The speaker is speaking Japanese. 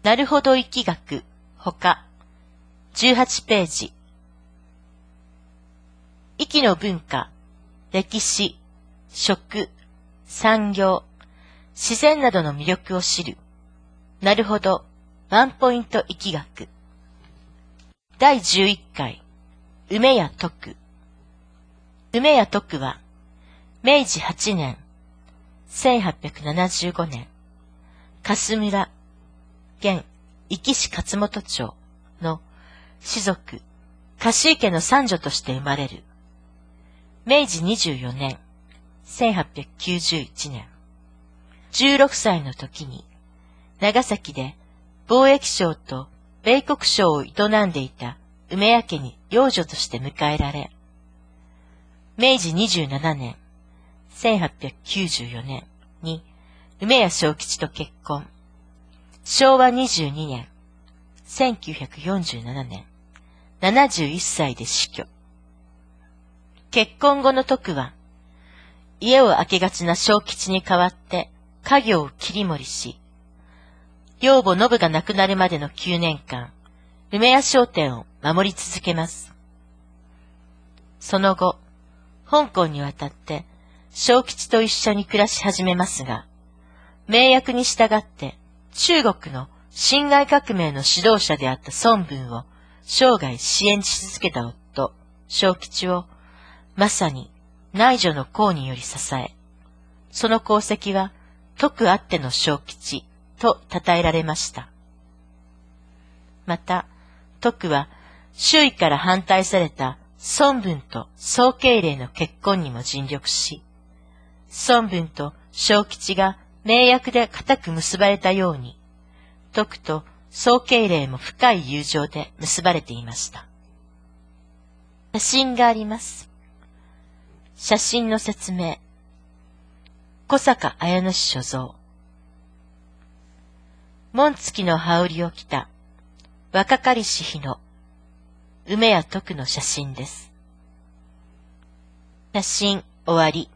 なるほど易学、ほか、18ページ。息の文化、歴史、食、産業、自然などの魅力を知る。なるほど、ワンポイント易学。第11回、梅屋徳。梅屋徳は、明治8年、1875年、粕村、現、壱岐市勝本町の士族、貸池の三女として生まれる。明治24年、1891年、16歳の時に、長崎で貿易商と米国商を営んでいた梅屋家に養女として迎えられ、明治27年、1894年に梅屋正吉と結婚。昭和22年、1947年、71歳で死去。結婚後の徳は、家を空けがちな正吉に代わって家業を切り盛りし、養母信が亡くなるまでの9年間、梅屋商店を守り続けます。その後、香港に渡って正吉と一緒に暮らし始めますが、命約に従って中国の辛亥革命の指導者であった孫文を生涯支援し続けた夫、正吉を、まさに内助の功により支え、その功績は徳あっての正吉と称えられました。また、徳は周囲から反対された孫文と宋慶齢の結婚にも尽力し、孫文と正吉が盟約で固く結ばれたように、徳と宋慶齢も深い友情で結ばれていました。写真があります。写真の説明。小坂綾乃氏所蔵。紋付きの羽織を着た若かりし日の梅屋徳の写真です。写真終わり。